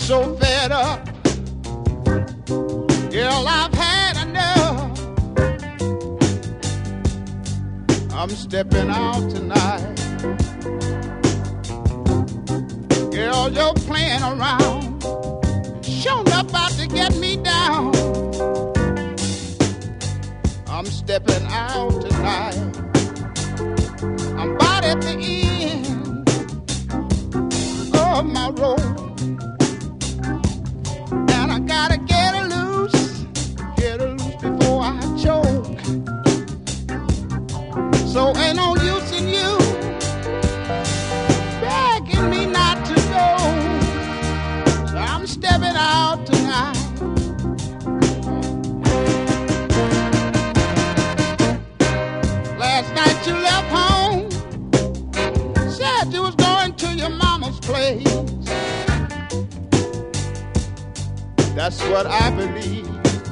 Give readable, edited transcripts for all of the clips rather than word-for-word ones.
so fed up. Girl, I've had enough. I'm stepping out tonight. Girl, you're playing around. Sure enough about to get me down. I'm stepping out tonight. I'm about at the end of my road. And I gotta get her loose before I choke. So ain't no use in you begging me not to go. So I'm stepping out tonight. Last night you left home, said you was going to your mama's place. That's what I believed.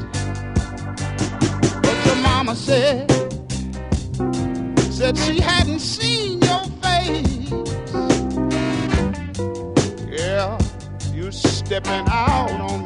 But your mama said she hadn't seen your face. Yeah, you stepping out on